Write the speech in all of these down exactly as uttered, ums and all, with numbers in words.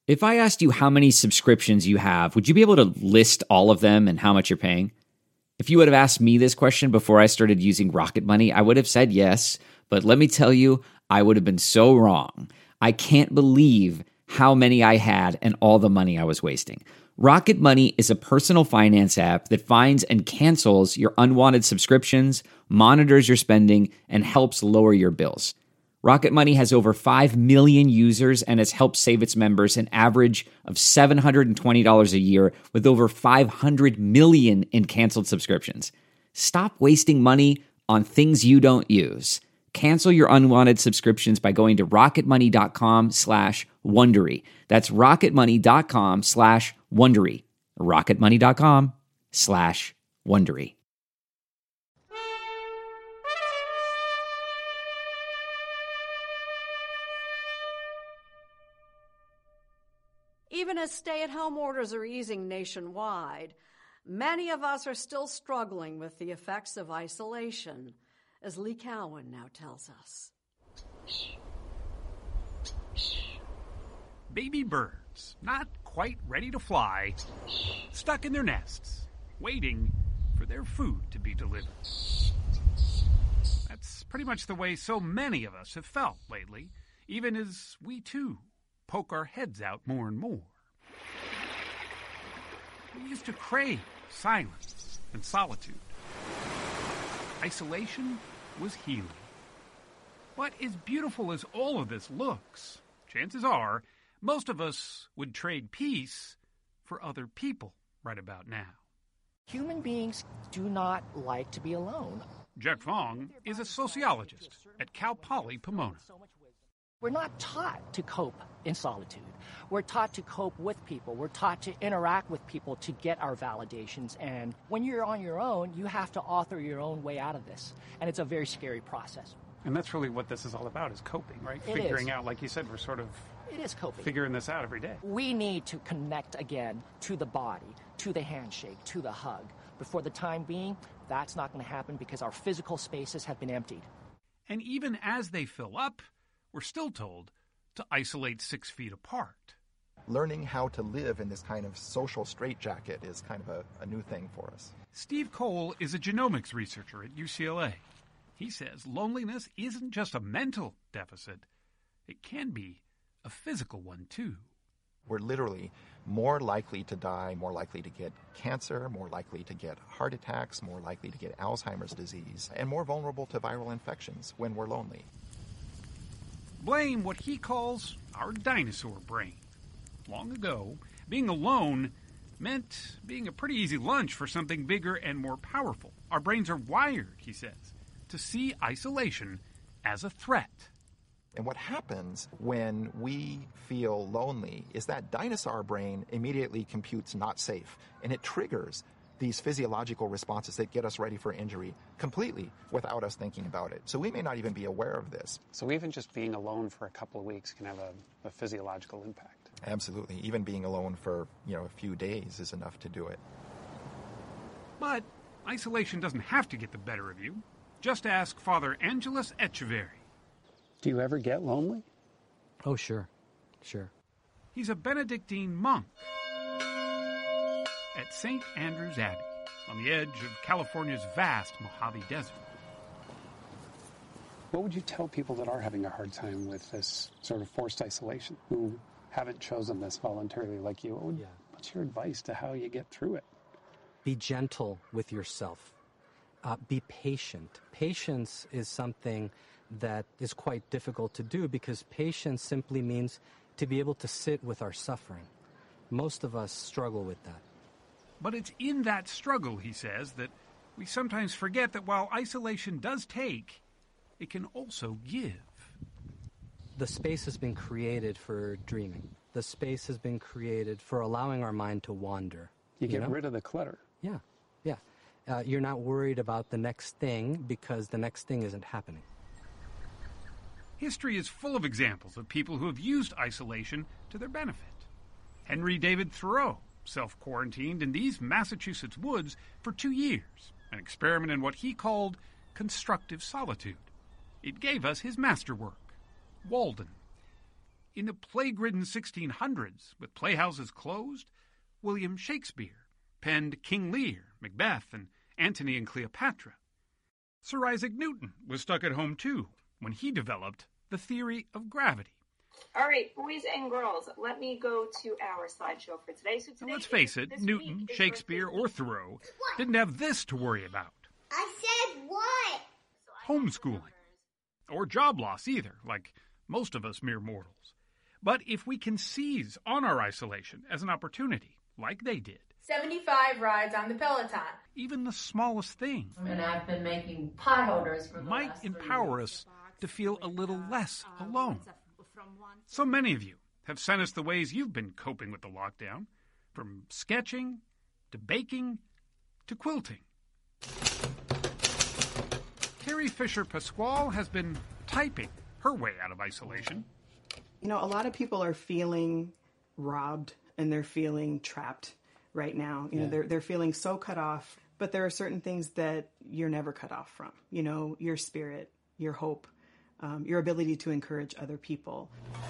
If I asked you how many subscriptions you have, would you be able to list all of them and how much you're paying? If you would have asked me this question before I started using Rocket Money, I would have said yes, but let me tell you, I would have been so wrong. I can't believe how many I had and all the money I was wasting. Rocket Money is a personal finance app that finds and cancels your unwanted subscriptions, monitors your spending, and helps lower your bills. Rocket Money has over five million users and has helped save its members an average of seven hundred twenty dollars a year with over five hundred million in canceled subscriptions. Stop wasting money on things you don't use. Cancel your unwanted subscriptions by going to rocketmoney.com slash Wondery. That's rocketmoney.com slash Wondery. rocketmoney.com slash Wondery. Even as stay-at-home orders are easing nationwide, many of us are still struggling with the effects of isolation, as Lee Cowan now tells us. Baby birds, not quite ready to fly, stuck in their nests, waiting for their food to be delivered. That's pretty much the way so many of us have felt lately, even as we too poke our heads out more and more. We used to crave silence and solitude. Isolation was healing. But as beautiful as all of this looks, chances are most of us would trade peace for other people right about now. Human beings do not like to be alone. Jack Fong is a sociologist at Cal Poly Pomona. We're not taught to cope in solitude. We're taught to cope with people. We're taught to interact with people to get our validations. And when you're on your own, you have to author your own way out of this. And it's a very scary process. And that's really what this is all about, is coping, right? It Figuring is. out, like you said, we're sort of It is coping. figuring this out every day. We need to connect again to the body, to the handshake, to the hug. But for the time being, that's not going to happen because our physical spaces have been emptied. And even as they fill up, we're still told to isolate six feet apart. Learning how to live in this kind of social straitjacket is kind of a, a new thing for us. Steve Cole is a genomics researcher at U C L A. He says loneliness isn't just a mental deficit. It can be a physical one, too. We're literally more likely to die, more likely to get cancer, more likely to get heart attacks, more likely to get Alzheimer's disease, and more vulnerable to viral infections when we're lonely. Blame what he calls our dinosaur brain. Long ago, being alone meant being a pretty easy lunch for something bigger and more powerful. Our brains are wired, he says, to see isolation as a threat. And what happens when we feel lonely is that dinosaur brain immediately computes not safe, and it triggers these physiological responses that get us ready for injury completely without us thinking about it. So we may not even be aware of this. So even just being alone for a couple of weeks can have a, a physiological impact. Absolutely. Even being alone for, you know, a few days is enough to do it. But isolation doesn't have to get the better of you. Just ask Father Angelos Echeverry. Do you ever get lonely? Oh, sure. Sure. He's a Benedictine monk at Saint Andrew's Abbey on the edge of California's vast Mojave Desert. What would you tell people that are having a hard time with this sort of forced isolation, who haven't chosen this voluntarily like you? What would, Yeah. What's your advice to how you get through it? Be gentle with yourself. Uh, be patient. Patience is something that is quite difficult to do because patience simply means to be able to sit with our suffering. Most of us struggle with that. But it's in that struggle, he says, that we sometimes forget that while isolation does take, it can also give. The space has been created for dreaming. The space has been created for allowing our mind to wander. You get know? rid of the clutter. Yeah, yeah. Uh, you're not worried about the next thing because the next thing isn't happening. History is full of examples of people who have used isolation to their benefit. Henry David Thoreau self-quarantined in these Massachusetts woods for two years, an experiment in what he called constructive solitude. It gave us his masterwork, Walden. In the plague-ridden sixteen hundreds, with playhouses closed, William Shakespeare penned King Lear, Macbeth, and Antony and Cleopatra. Sir Isaac Newton was stuck at home too when he developed the theory of gravity. All right, boys and girls, let me go to our slideshow for today. So today now let's face it, Newton, Shakespeare, or Thoreau didn't have this to worry about. I said what? Homeschooling. Or job loss either, like most of us mere mortals. But if we can seize on our isolation as an opportunity, like they did, seventy-five rides on the Peloton. Even the smallest thing. And I've been making pot holders for the might last empower us to feel a little less alone. So many of you have sent us the ways you've been coping with the lockdown, from sketching to baking to quilting. Carrie Fisher Pasquale has been typing her way out of isolation. You know, a lot of people are feeling robbed and they're feeling trapped right now. You know, yeah. they're they're feeling so cut off, but there are certain things that you're never cut off from. You know, your spirit, your hope, um, your ability to encourage other people.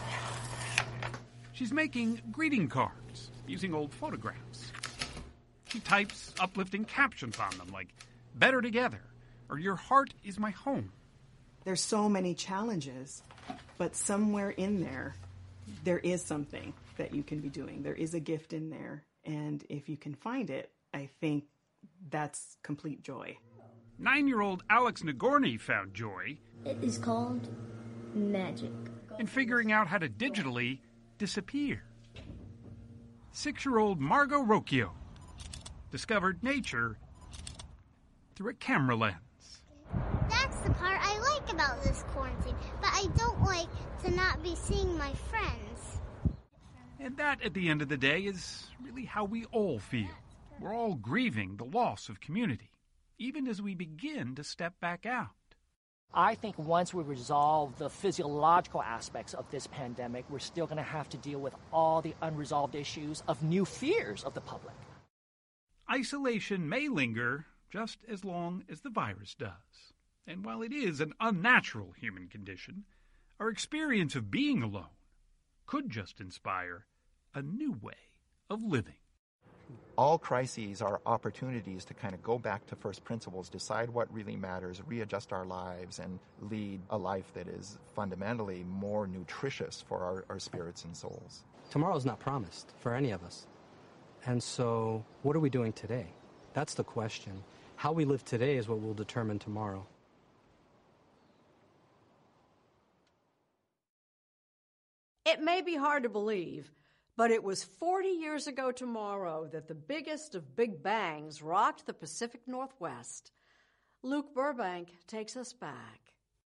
She's making greeting cards using old photographs. She types uplifting captions on them like, "Better together," or "Your heart is my home." There's so many challenges, but somewhere in there, there is something that you can be doing. There is a gift in there. And if you can find it, I think that's complete joy. Nine-year-old Alex Nagorny found joy. It is called magic. In figuring out how to digitally disappear. Six-year-old Margot Rocchio discovered nature through a camera lens. That's the part I like about this quarantine, but I don't like to not be seeing my friends. And that, at the end of the day, is really how we all feel. We're all grieving the loss of community, even as we begin to step back out. I think once we resolve the physiological aspects of this pandemic, we're still going to have to deal with all the unresolved issues of new fears of the public. Isolation may linger just as long as the virus does. And while it is an unnatural human condition, our experience of being alone could just inspire a new way of living. All crises are opportunities to kind of go back to first principles, decide what really matters, readjust our lives, and lead a life that is fundamentally more nutritious for our, our spirits and souls. Tomorrow's not promised for any of us. And so, what are we doing today? That's the question. How we live today is what will determine tomorrow. It may be hard to believe, but it was forty years ago tomorrow that the biggest of big bangs rocked the Pacific Northwest. Luke Burbank takes us back.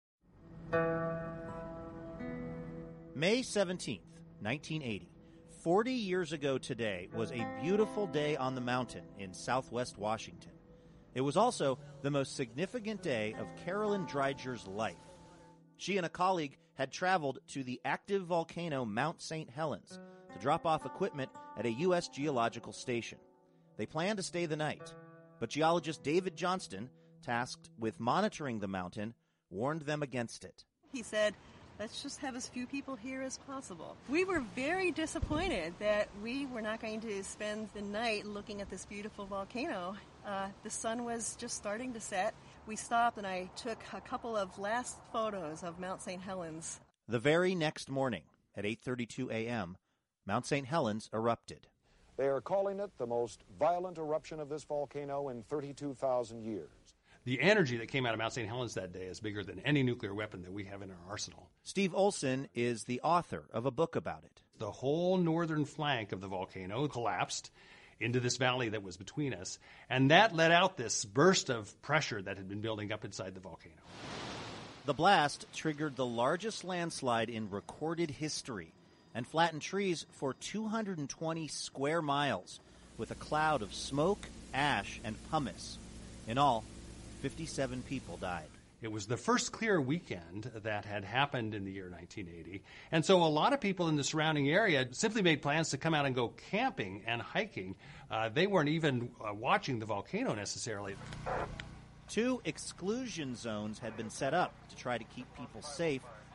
May seventeenth, nineteen eighty. Forty years ago today was a beautiful day on the mountain in southwest Washington. It was also the most significant day of Carolyn Dreiger's life. She and a colleague had traveled to the active volcano Mount Saint Helens to drop off equipment at a U S geological station. They planned to stay the night, but geologist David Johnston, tasked with monitoring the mountain, warned them against it. He said, let's just have as few people here as possible. We were very disappointed that we were not going to spend the night looking at this beautiful volcano. Uh, the sun was just starting to set. We stopped and I took a couple of last photos of Mount Saint Helens. The very next morning, at eight thirty-two a.m., Mount Saint Helens erupted. They are calling it the most violent eruption of this volcano in thirty-two thousand years. The energy that came out of Mount Saint Helens that day is bigger than any nuclear weapon that we have in our arsenal. Steve Olson is the author of a book about it. The whole northern flank of the volcano collapsed into this valley that was between us, and that let out this burst of pressure that had been building up inside the volcano. The blast triggered the largest landslide in recorded history and flattened trees for two hundred twenty square miles with a cloud of smoke, ash, and pumice. In all, fifty-seven people died. It was the first clear weekend that had happened in the year nineteen eighty. And so a lot of people in the surrounding area simply made plans to come out and go camping and hiking. Uh, they weren't even uh, watching the volcano necessarily. Two exclusion zones had been set up to try to keep people safe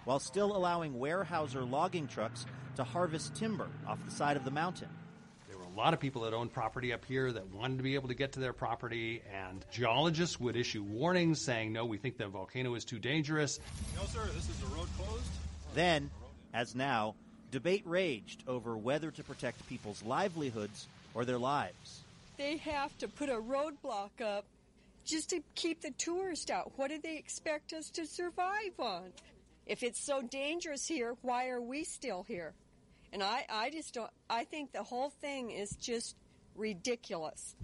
while still allowing Weyerhaeuser logging trucks to harvest timber off the side of the mountain. There were a lot of people that owned property up here that wanted to be able to get to their property, and geologists would issue warnings saying, no, we think the volcano is too dangerous. No, sir, this is the road closed. Then, as now, debate raged over whether to protect people's livelihoods or their lives. They have to put a roadblock up just to keep the tourists out. What do they expect us to survive on? If it's so dangerous here, why are we still here? And I, I just don't, I think the whole thing is just ridiculous.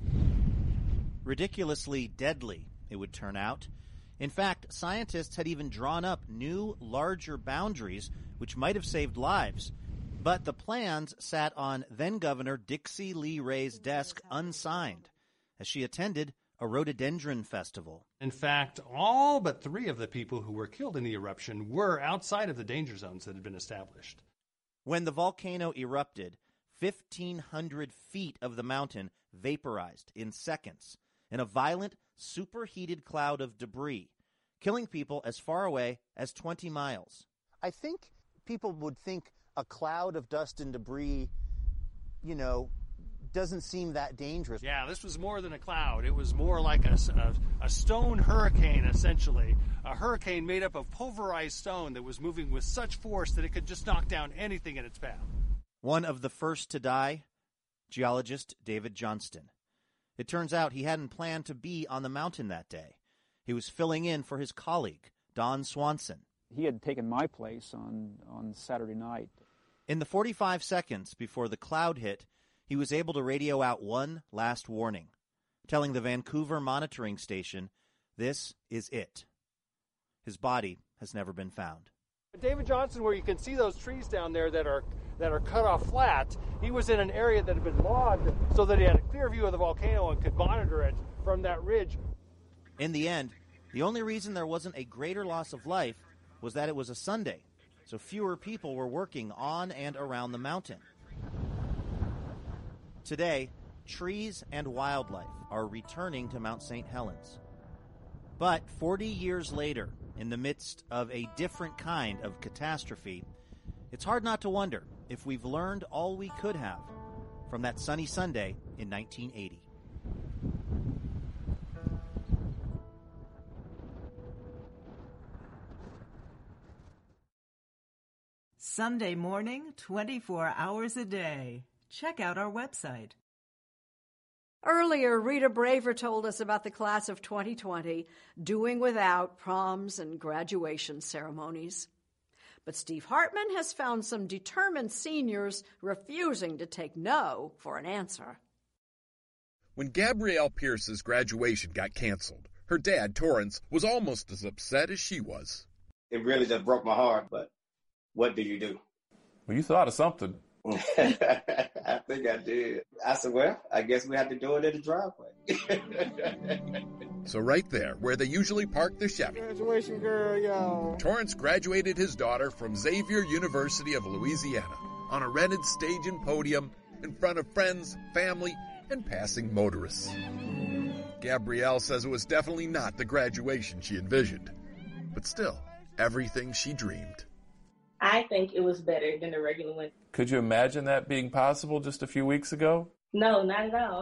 Ridiculously deadly, it would turn out. In fact, scientists had even drawn up new, larger boundaries which might have saved lives. But the plans sat on then-Governor Dixie Lee Ray's desk unsigned as she attended a rhododendron festival. In fact, all but three of the people who were killed in the eruption were outside of the danger zones that had been established. When the volcano erupted, fifteen hundred feet of the mountain vaporized in seconds in a violent, superheated cloud of debris, killing people as far away as twenty miles. I think people would think a cloud of dust and debris, you know, doesn't seem that dangerous. Yeah, this was more than a cloud. It was more like a, a, a stone hurricane, essentially. A hurricane made up of pulverized stone that was moving with such force that it could just knock down anything in its path. One of the first to die, geologist David Johnston. It turns out he hadn't planned to be on the mountain that day. He was filling in for his colleague, Don Swanson. He had taken my place on, on Saturday night. In the forty-five seconds before the cloud hit, he was able to radio out one last warning, telling the Vancouver monitoring station, this is it. His body has never been found. David Johnson, where you can see those trees down there that are that are cut off flat, he was in an area that had been logged so that he had a clear view of the volcano and could monitor it from that ridge. In the end, the only reason there wasn't a greater loss of life was that it was a Sunday, so fewer people were working on and around the mountain. Today, trees and wildlife are returning to Mount Saint Helens. But forty years later, in the midst of a different kind of catastrophe, it's hard not to wonder if we've learned all we could have from that sunny Sunday in nineteen eighty. Sunday morning, twenty-four hours a day. Check out our website. Earlier, Rita Braver told us about the class of twenty twenty doing without proms and graduation ceremonies. But Steve Hartman has found some determined seniors refusing to take no for an answer. When Gabrielle Pierce's graduation got canceled, her dad, Torrance, was almost as upset as she was. It really just broke my heart, but what do you do? Well, you thought of something. I think I did. I said, well, I guess we have to do it in the driveway. So right there, where they usually park their Chevy, graduation girl, y'all. Torrance graduated his daughter from Xavier University of Louisiana on a rented stage and podium in front of friends, family, and passing motorists. Gabrielle says it was definitely not the graduation she envisioned, but still, everything she dreamed. I think it was better than the regular one. Could you imagine that being possible just a few weeks ago? No, not at all.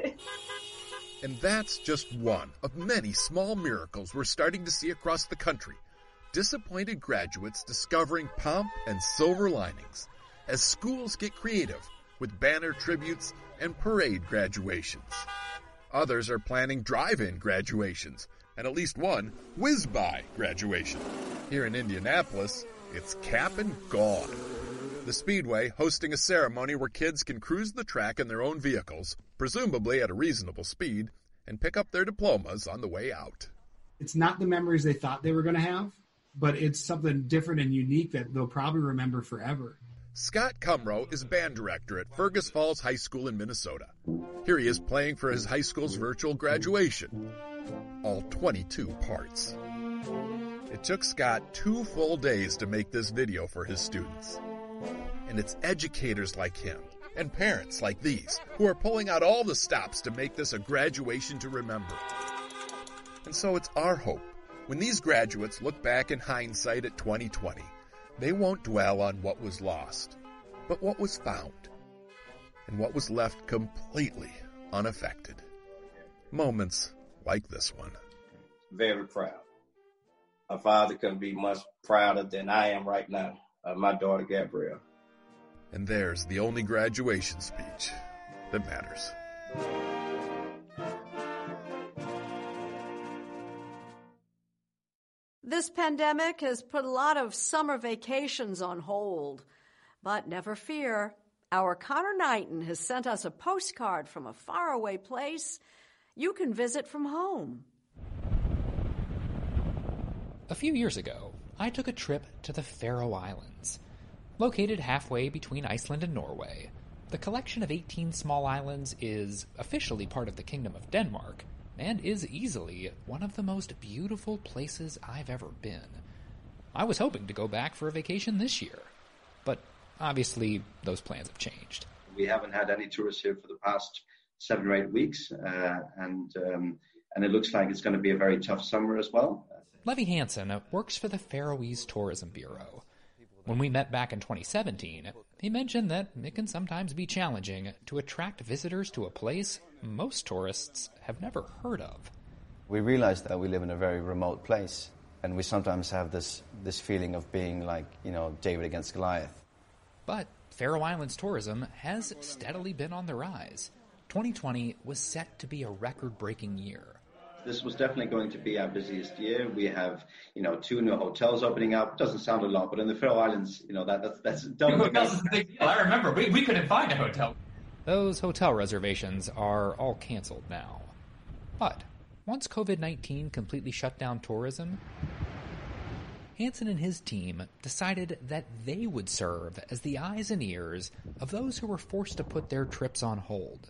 And that's just one of many small miracles we're starting to see across the country. Disappointed graduates discovering pomp and silver linings as schools get creative with banner tributes and parade graduations. Others are planning drive-in graduations and at least one whiz-by graduation. Here in Indianapolis, it's cap and gone. The Speedway hosting a ceremony where kids can cruise the track in their own vehicles, presumably at a reasonable speed, and pick up their diplomas on the way out. It's not the memories they thought they were going to have, but it's something different and unique that they'll probably remember forever. Scott Cumrow is band director at Fergus Falls High School in Minnesota. Here he is playing for his high school's virtual graduation. All twenty-two parts. It took Scott two full days to make this video for his students. And it's educators like him and parents like these who are pulling out all the stops to make this a graduation to remember. And so it's our hope, when these graduates look back in hindsight at twenty twenty, They won't dwell on what was lost, but what was found, and what was left completely unaffected. Moments like this one. Very proud. My father couldn't be much prouder than I am right now of my daughter, Gabrielle. And there's the only graduation speech that matters. This pandemic has put a lot of summer vacations on hold. But never fear, our Connor Knighton has sent us a postcard from a faraway place you can visit from home. A few years ago, I took a trip to the Faroe Islands. Located halfway between Iceland and Norway, the collection of eighteen small islands is officially part of the Kingdom of Denmark, and is easily one of the most beautiful places I've ever been. I was hoping to go back for a vacation this year, but obviously those plans have changed. We haven't had any tourists here for the past seven or eight weeks, uh, and um, and it looks like it's going to be a very tough summer as well. Levy Hansen works for the Faroese Tourism Bureau. When we met back in twenty seventeen, he mentioned that it can sometimes be challenging to attract visitors to a place most tourists have never heard of. We realize that we live in a very remote place, and we sometimes have this, this feeling of being like, you know, David against Goliath. But Faroe Islands tourism has steadily been on the rise. twenty twenty was set to be a record-breaking year. This was definitely going to be our busiest year. We have, you know, two new hotels opening up. Doesn't sound a lot, but in the Faroe Islands, you know, that that's that's double. Hotels is a big deal. I remember we we couldn't find a hotel. Those hotel reservations are all canceled now. But once COVID nineteen completely shut down tourism, Hansen and his team decided that they would serve as the eyes and ears of those who were forced to put their trips on hold.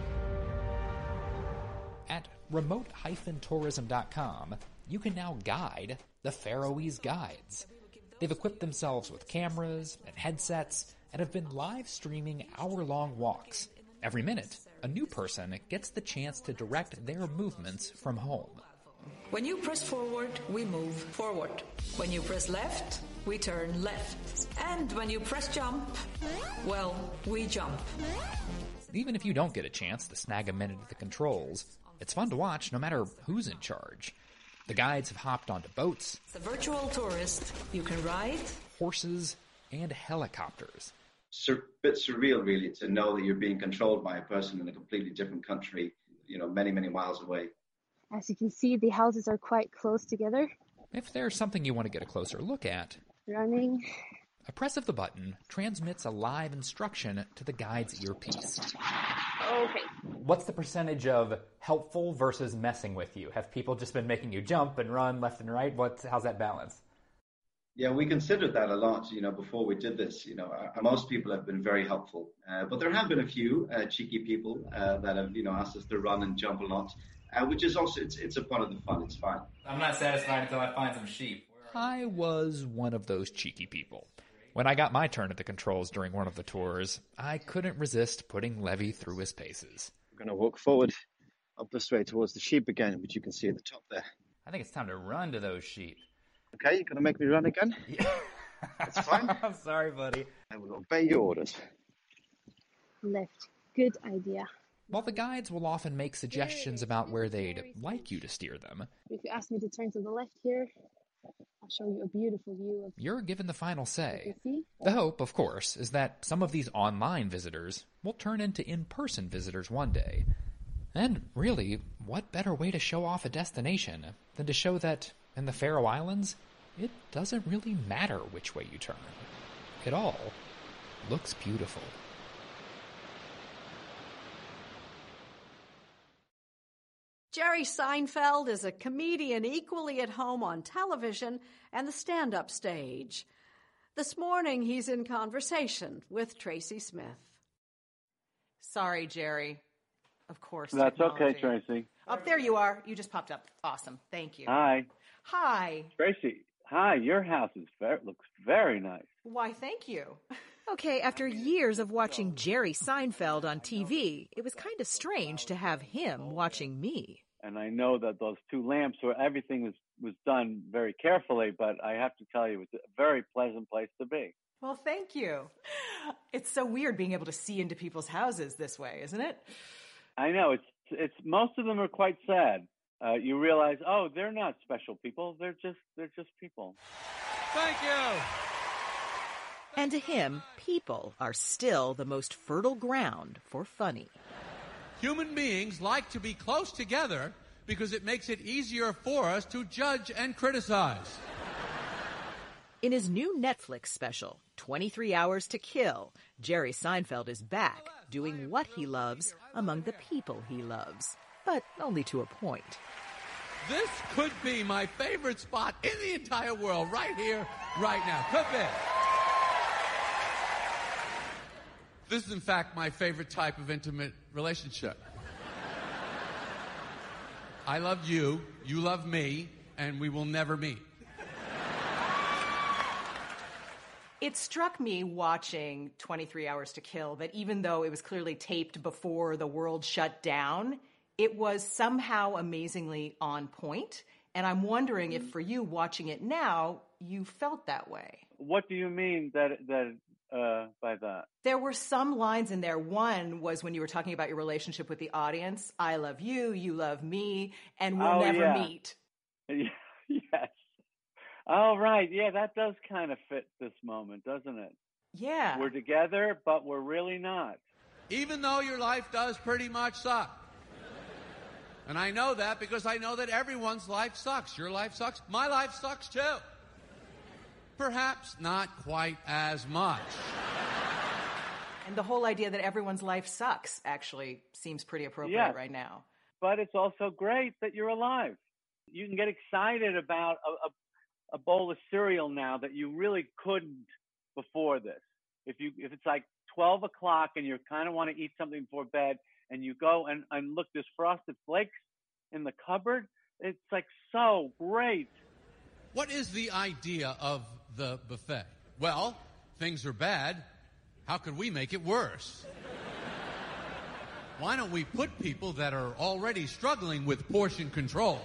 At remote dash tourism dot com, you can now guide the Faroese Guides. They've equipped themselves with cameras and headsets and have been live streaming hour-long walks. Every minute, a new person gets the chance to direct their movements from home. When you press forward, we move forward. When you press left, we turn left. And when you press jump, well, we jump. Even if you don't get a chance to snag a minute at the controls, it's fun to watch no matter who's in charge. The guides have hopped onto boats, the virtual tourist, you can ride, horses, and helicopters. It's a bit surreal, really, to know that you're being controlled by a person in a completely different country, you know, many, many miles away. As you can see, the houses are quite close together. If there's something you want to get a closer look at, running. A press of the button transmits a live instruction to the guide's earpiece. Okay. What's the percentage of helpful versus messing with you? Have people just been making you jump and run left and right? What's, how's that balance? Yeah, we considered that a lot, you know, before we did this. You know, uh, most people have been very helpful, uh, but there have been a few uh, cheeky people uh, that have, you know, asked us to run and jump a lot, uh, which is also, it's, it's a part of the fun. It's fine. I'm not satisfied until I find some sheep. I was one of those cheeky people. When I got my turn at the controls during one of the tours, I couldn't resist putting Levy through his paces. We're going to walk forward up this way towards the sheep again, which you can see at the top there. I think it's time to run to those sheep. Okay, you're going to make me run again? Yeah. That's fine. I'm sorry, buddy. I will obey your orders. Left. Good idea. While the guides will often make suggestions about where they'd like you to steer them, if you ask me to turn to the left here, I'll show you a beautiful view of... You're given the final say. The hope, of course, is that some of these online visitors will turn into in-person visitors one day. And really, what better way to show off a destination than to show that, in the Faroe Islands, it doesn't really matter which way you turn. It all looks beautiful. Jerry Seinfeld is a comedian equally at home on television and the stand-up stage. This morning, he's in conversation with Tracy Smith. Sorry, Jerry. Of course. That's technology. okay, Tracy. Up there you are. You just popped up. Awesome. Thank you. Hi. Hi. Tracy, hi. Your house is very, looks very nice. Why, thank you. Okay, after years of watching Jerry Seinfeld on T V, it was kind of strange to have him watching me. And I know that those two lamps were, everything was, was done very carefully, but I have to tell you, it's a very pleasant place to be. Well, thank you. It's so weird being able to see into people's houses this way, isn't it? I know, it's, it's, most of them are quite sad. Uh, you realize, oh, they're not special people. They're just, they're just people. Thank you. And to him, people are still the most fertile ground for funny. Human beings like to be close together because it makes it easier for us to judge and criticize. In his new Netflix special, twenty-three hours to Kill, Jerry Seinfeld is back doing what he loves among the people he loves, but only to a point. This could be my favorite spot in the entire world, right here, right now. Could be. This is, in fact, my favorite type of intimate relationship. I love you, you love me, and we will never meet. It struck me watching twenty-three hours to Kill that even though it was clearly taped before the world shut down, it was somehow amazingly on point. And I'm wondering if for you watching it now, you felt that way. What do you mean that that uh, by that? There were some lines in there. One was when you were talking about your relationship with the audience. I love you, you love me, and we'll oh, never yeah. meet. Yes. Oh, right. Yeah, that does kind of fit this moment, doesn't it? Yeah. We're together, but we're really not. Even though your life does pretty much suck. And I know that because I know that everyone's life sucks. Your life sucks. My life sucks too. Perhaps not quite as much. And the whole idea that everyone's life sucks actually seems pretty appropriate Yes. right now. But it's also great that you're alive. You can get excited about a, a, a bowl of cereal now that you really couldn't before this. If you if it's like twelve o'clock and you kind of want to eat something before bed and you go and, and look, there's Frosted Flakes in the cupboard, it's like so great. What is the idea of the buffet? Well, things are bad. How could we make it worse? Why don't we put people that are already struggling with portion control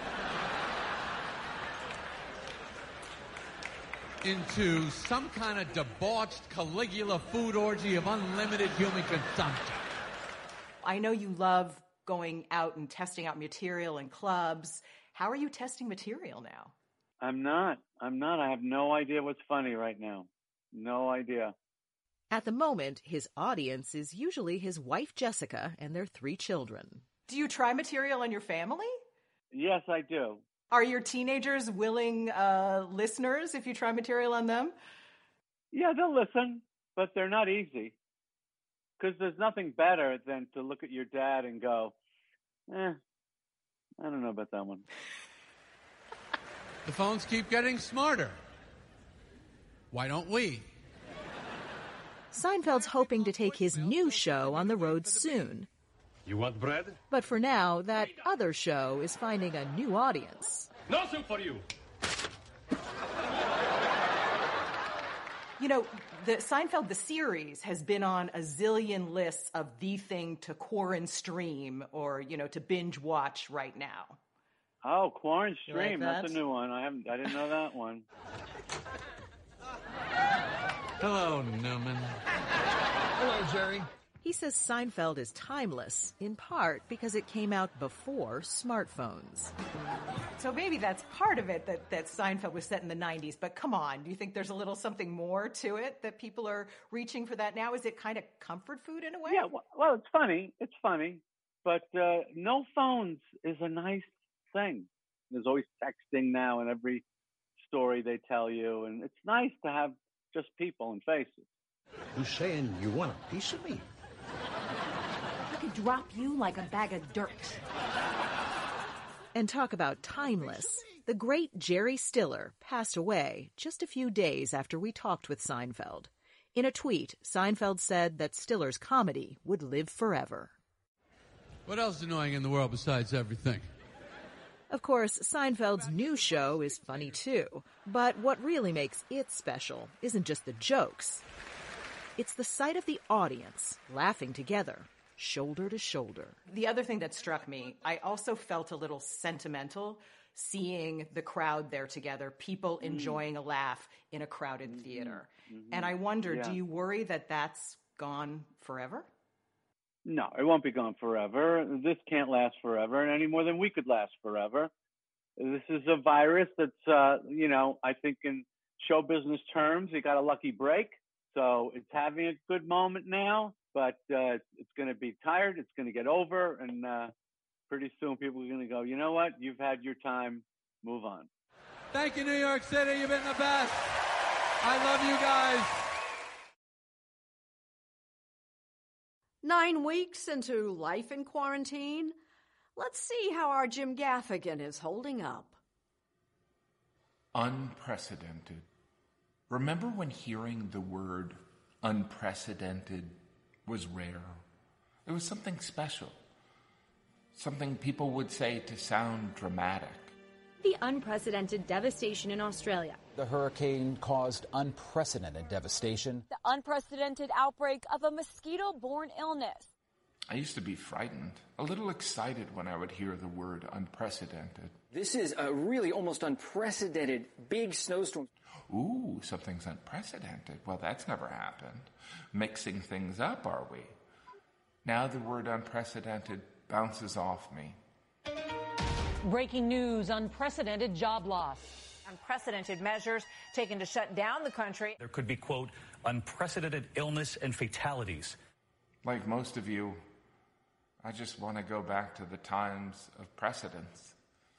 into some kind of debauched Caligula food orgy of unlimited human consumption? I know you love going out and testing out material in clubs. How are you testing material now? I'm not. I'm not. I have no idea what's funny right now. No idea. At the moment, his audience is usually his wife Jessica and their three children. Do you try material on your family? Yes, I do. Are your teenagers willing uh, listeners if you try material on them? Yeah, they'll listen, but they're not easy. Because there's nothing better than to look at your dad and go, eh, I don't know about that one. The phones keep getting smarter. Why don't we? Seinfeld's hoping to take his new show on the road soon. You want bread? But for now, that other show is finding a new audience. No soup for you! You know, the Seinfeld, the series, has been on a zillion lists of the thing to quarantine stream or, you know, to binge watch right now. Oh, Quarren You like Stream. that? That's a new one. I haven't. I didn't know that one. Hello, Newman. Hello, Jerry. He says Seinfeld is timeless, in part because it came out before smartphones. So maybe that's part of it, that, that Seinfeld was set in the nineties. But come on, do you think there's a little something more to it that people are reaching for that now? Is it kind of comfort food in a way? Yeah, well, well it's funny. It's funny. But uh, no phones is a nice thing. There's always texting now in every story they tell you. And it's nice to have just people and faces. You saying you want a piece of me? I could drop you like a bag of dirt. And talk about timeless. The great Jerry Stiller passed away just a few days after we talked with Seinfeld. In a tweet, Seinfeld said that Stiller's comedy would live forever. What else is annoying in the world besides everything? Of course, Seinfeld's new show is funny too, but what really makes it special isn't just the jokes. It's the sight of the audience laughing together, shoulder to shoulder. The other thing that struck me, I also felt a little sentimental seeing the crowd there together, people mm. enjoying a laugh in a crowded mm-hmm. theater. Mm-hmm. And I wonder, yeah. do you worry that that's gone forever? No, it won't be gone forever. This can't last forever, any more than we could last forever. This is a virus that's, uh, you know, I think in show business terms, it got a lucky break. So it's having a good moment now, but uh, it's going to be tired. It's going to get over. And uh, pretty soon people are going to go, you know what? You've had your time. Move on. Thank you, New York City. You've been the best. I love you guys. Nine weeks into life in quarantine, let's see how our Jim Gaffigan is holding up. Unprecedented. Remember when hearing the word unprecedented was rare? It was something special. Something people would say to sound dramatic. The unprecedented devastation in Australia. The hurricane caused unprecedented devastation. The unprecedented outbreak of a mosquito-borne illness. I used to be frightened, a little excited when I would hear the word unprecedented. This is a really almost unprecedented big snowstorm. Ooh, something's unprecedented. Well, that's never happened. Mixing things up, are we? Now the word unprecedented bounces off me. Breaking news, unprecedented job loss. Unprecedented measures taken to shut down the country. There could be, quote, unprecedented illness and fatalities. Like most of you, I just want to go back to the times of precedence.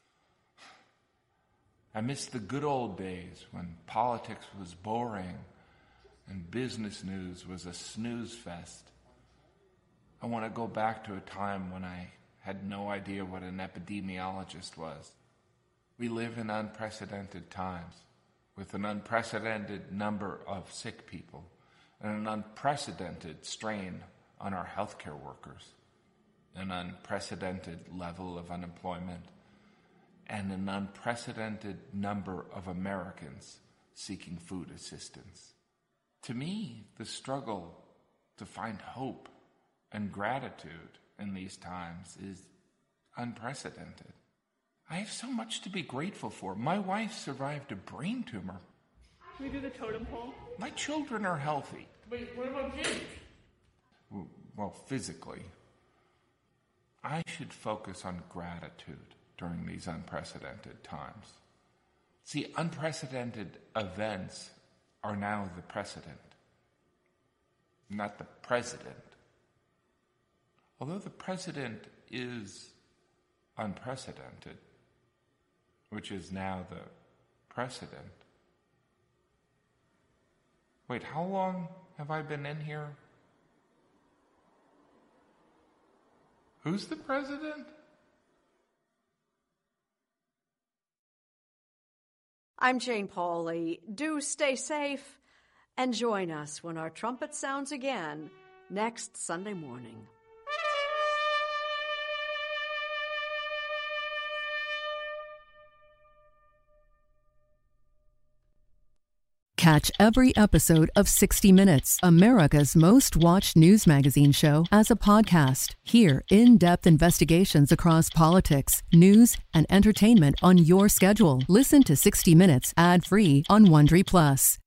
I miss the good old days when politics was boring and business news was a snooze fest. I want to go back to a time when I had no idea what an epidemiologist was. We live in unprecedented times with an unprecedented number of sick people and an unprecedented strain on our healthcare workers, an unprecedented level of unemployment, and an unprecedented number of Americans seeking food assistance. To me, the struggle to find hope and gratitude in these times is unprecedented. I have so much to be grateful for. My wife survived a brain tumor. Can we do the totem pole? My children are healthy. Wait, what about Jake? Well, physically. I should focus on gratitude during these unprecedented times. See, unprecedented events are now the precedent, not the president. Although the president is unprecedented, which is now the precedent. Wait, how long have I been in here? Who's the president? I'm Jane Pauley. Do stay safe and join us when our trumpet sounds again next Sunday morning. Catch every episode of sixty minutes, America's most watched news magazine show, as a podcast. Hear in-depth investigations across politics, news, and entertainment on your schedule. Listen to sixty minutes ad-free on Wondery Plus.